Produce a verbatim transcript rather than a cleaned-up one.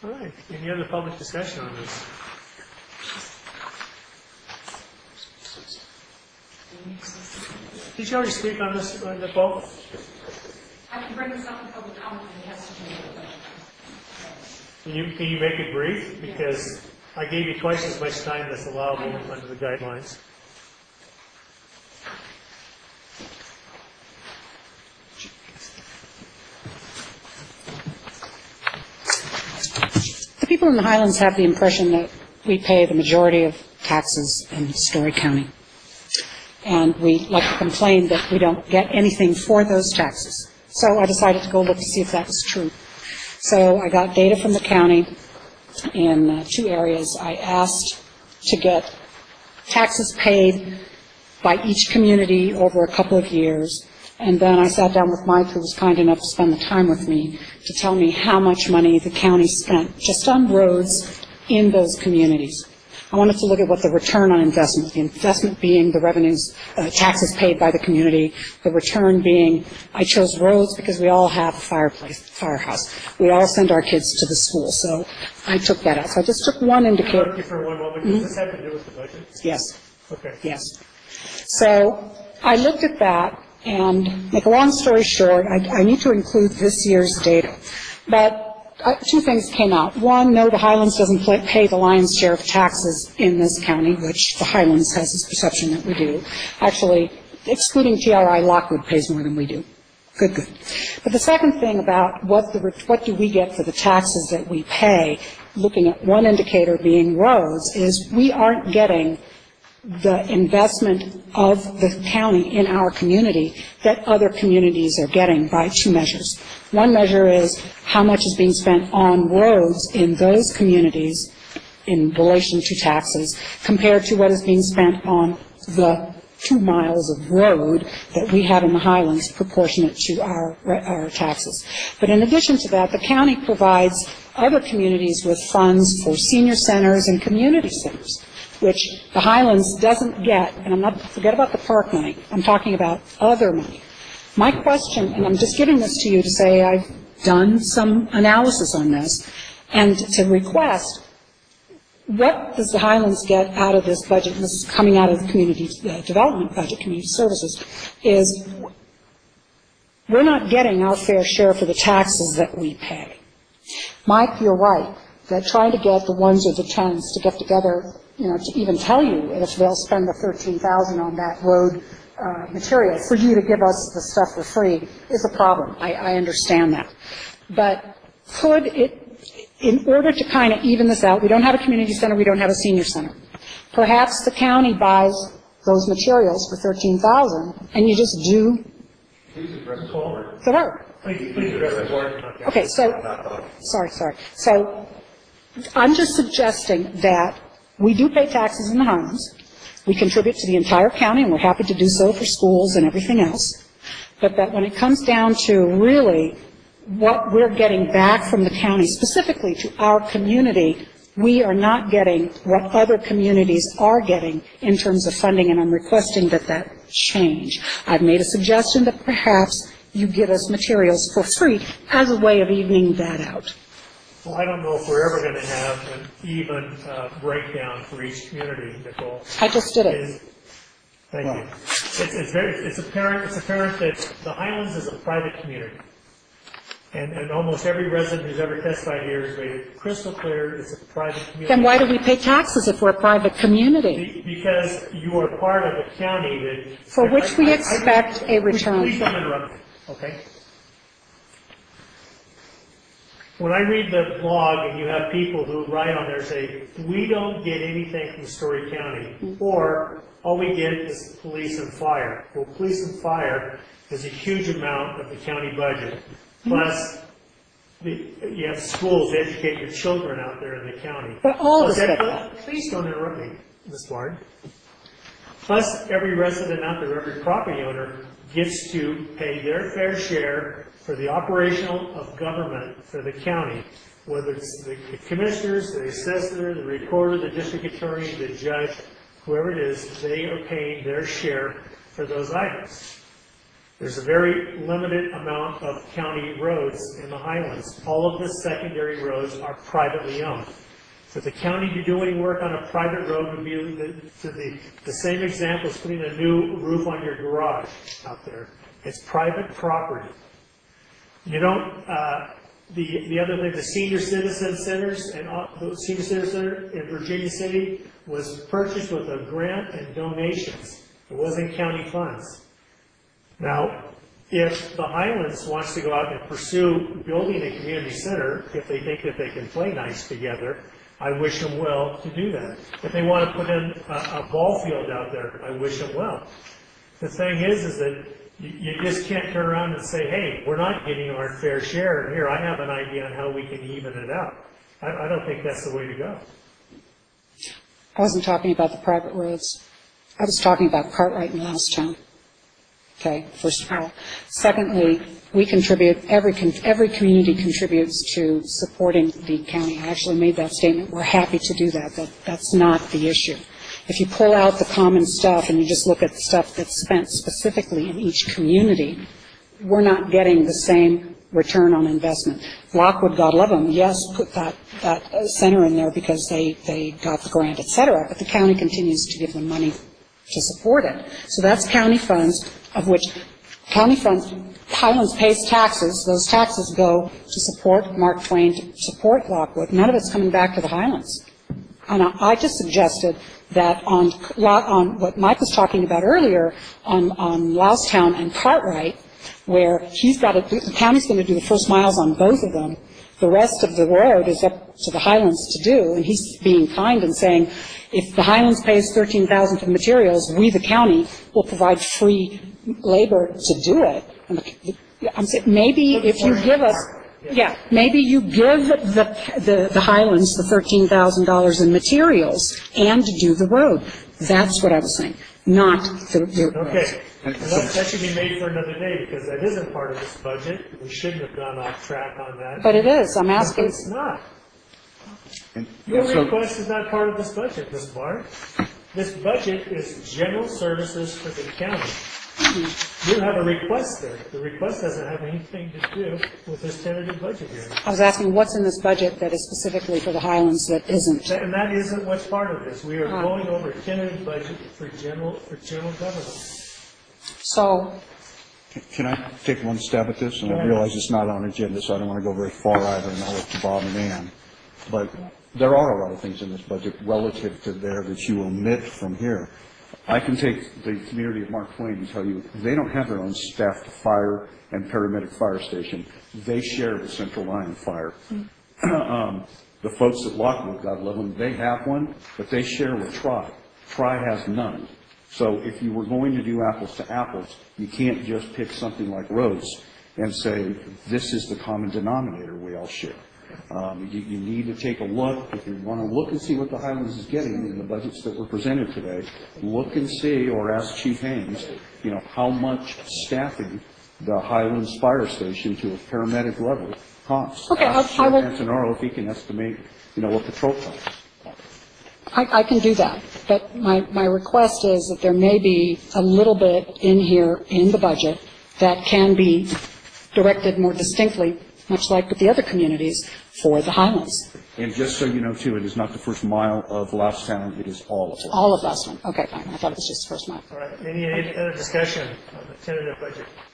All right. Any other public discussion on this? Did you already speak on this, uh, Nicole? I can bring this up in public comment and it has to do with the budget. Can you, can you make it brief? Because I gave you twice as much time that's allowable under the guidelines. The people in the Highlands have the impression that we pay the majority of taxes in Story County. And we like to complain that we don't get anything for those taxes. So I decided to go look to see if that was true. So I got data from the county in uh, two areas. I asked to get taxes paid by each community over a couple of years. And then I sat down with Mike, who was kind enough to spend the time with me, to tell me how much money the county spent just on roads in those communities. I wanted to look at what the return on investment, the investment being the revenues, uh, taxes paid by the community, the return being, I chose roads because we all have a fireplace, firehouse. We all send our kids to the school, so I took that out. So I just took one indicator. Can I for one moment? Does this have to do with the budget? Yes. Okay. Yes. So I looked at that, and make a long story short, I, I need to include this year's data. But Uh, two things came out. One, no, the Highlands doesn't play, pay the lion's share of taxes in this county, which the Highlands has this perception that we do. Actually, excluding T R I, Lockwood pays more than we do. Good, good. But the second thing about what the what do we get for the taxes that we pay, looking at one indicator being roads, is we aren't getting the investment of the county in our community that other communities are getting by two measures. One measure is how much is being spent on roads in those communities in relation to taxes compared to what is being spent on the two miles of road that we have in the Highlands proportionate to our, our taxes. But in addition to that, the county provides other communities with funds for senior centers and community centers, which the Highlands doesn't get, and I'm not, forget about the park money, I'm talking about other money. My question, and I'm just giving this to you to say I've done some analysis on this, and to request, what does the Highlands get out of this budget, and this is coming out of the community uh, development budget, community services, is we're not getting our fair share for the taxes that we pay. Mike, you're right, that trying to get the ones or the tens to get together, you know, to even tell you if they'll spend the thirteen thousand dollars on that road uh, material for you to give us the stuff for free is a problem. I, I understand that. But could it, in order to kind of even this out, we don't have a community center, we don't have a senior center. Perhaps the county buys those materials for thirteen thousand dollars and you just do the work. Please, please address the board. Okay, so, sorry, sorry. So I'm just suggesting that we do pay taxes in the Highlands. We contribute to the entire county, and we're happy to do so for schools and everything else. But that when it comes down to really what we're getting back from the county, specifically to our community, we are not getting what other communities are getting in terms of funding, and I'm requesting that that change. I've made a suggestion that perhaps you give us materials for free as a way of evening that out. Well, I don't know if we're ever going to have an even uh, breakdown for each community, Nicole. I just did it. Is, thank you. It's, it's very. It's apparent. It's apparent that the Highlands is a private community, and and almost every resident who's ever testified here has made it crystal clear it's a private community. Then why do we pay taxes if we're a private community? Be, because you are part of a county that For I, which I, we I, expect I, a return. Please don't interrupt me. Okay. When I read the blog and you have people who write on there say, we don't get anything from Story County, or all we get is police and fire. Well, police and fire is a huge amount of the county budget. Plus, the, you have schools to educate your children out there in the county. But all Plus, of that, that. please don't interrupt me, Miz Ward. Plus, every resident out there, every property owner gets to pay their fair share for the operational of government for the county, whether it's the, the commissioners, the assessor, the recorder, the district attorney, the judge, whoever it is, they are paying their share for those items. There's a very limited amount of county roads in the Highlands. All of the secondary roads are privately owned. For the county to do any work on a private road would be the, to the, the same example as putting a new roof on your garage out there. It's private property. You don't, uh, the, the other thing, the senior citizen centers and all, the senior citizen center in Virginia City was purchased with a grant and donations. It wasn't county funds. Now, if the Highlands wants to go out and pursue building a community center, if they think that they can play nice together, I wish them well to do that. If they want to put in a, a ball field out there, I wish them well. The thing is, is that you, you just can't turn around and say, hey, we're not getting our fair share, and here, I have an idea on how we can even it out. I, I don't think that's the way to go. I wasn't talking about the private roads. I was talking about Cartwright and Loustown. Okay, first of all. Secondly, we contribute, every every community contributes to supporting the county. I actually made that statement. We're happy to do that. That that's not the issue. If you pull out the common stuff and you just look at the stuff that's spent specifically in each community, we're not getting the same return on investment. Lockwood, God love them, yes, put that, that center in there because they, they got the grant, et cetera, but the county continues to give them money to support it. So that's county funds, of which county funds, Highlands pays taxes. Those taxes go to support Mark Twain, to support Lockwood. None of it's coming back to the Highlands. And I just suggested that on, on what Mike was talking about earlier, on, on Loustown and Cartwright, where he's got to, the county's going to do the first miles on both of them. The rest of the road is up to the Highlands to do, and he's being kind and saying, if the Highlands pays thirteen thousand dollars for the materials, we, the county, will provide free labor to do it. And the, I'm saying, maybe if you give us, yeah, maybe you give the, the, the Highlands the thirteen thousand dollars in materials and do the road. That's what I was saying, not the, the Okay. And that, that should be made for another day, because that isn't part of this budget. We shouldn't have gone off track on that. But it is. I'm asking. But it's not. And, Your and so, request is not part of this budget, Miz Bart. This budget is general services for the county. You have a request there. The request doesn't have anything to do with this tentative budget here. I was asking what's in this budget that is specifically for the Highlands that isn't. And that isn't what's part of this. We are Ah. going over a tentative budget for general, for general government. So, can I take one stab at this? And Go I ahead. realize it's not on agenda, so I don't want to go very far either, and I'll look to Bob and Ann. But there are a lot of things in this budget relative to there that you omit from here. I can take the community of Mark Twain and tell you they don't have their own staffed fire and paramedic fire station. They share with Central Lyon Fire. um, the folks at Lockwood, God love them, they have one, but they share with Tri. Tri has none. So if you were going to do apples to apples, you can't just pick something like roads and say, this is the common denominator we all share. Um, you, you need to take a look. If you want to look and see what the Highlands is getting in the budgets that were presented today, look and see, or ask Chief Haynes, you know, how much staffing the Highlands Fire Station to a paramedic level costs. Okay, ask I- I will- Sheriff Antonaro if he can estimate, you know, what patrol costs. I, I can do that, but my, my request is that there may be a little bit in here in the budget that can be directed more distinctly, much like with the other communities, for the Highlands. And just so you know, too, it is not the first mile of Loustown, it is all of it. All of Loustown. Okay, fine. I thought it was just the first mile. All right. Any other discussion on the tentative budget?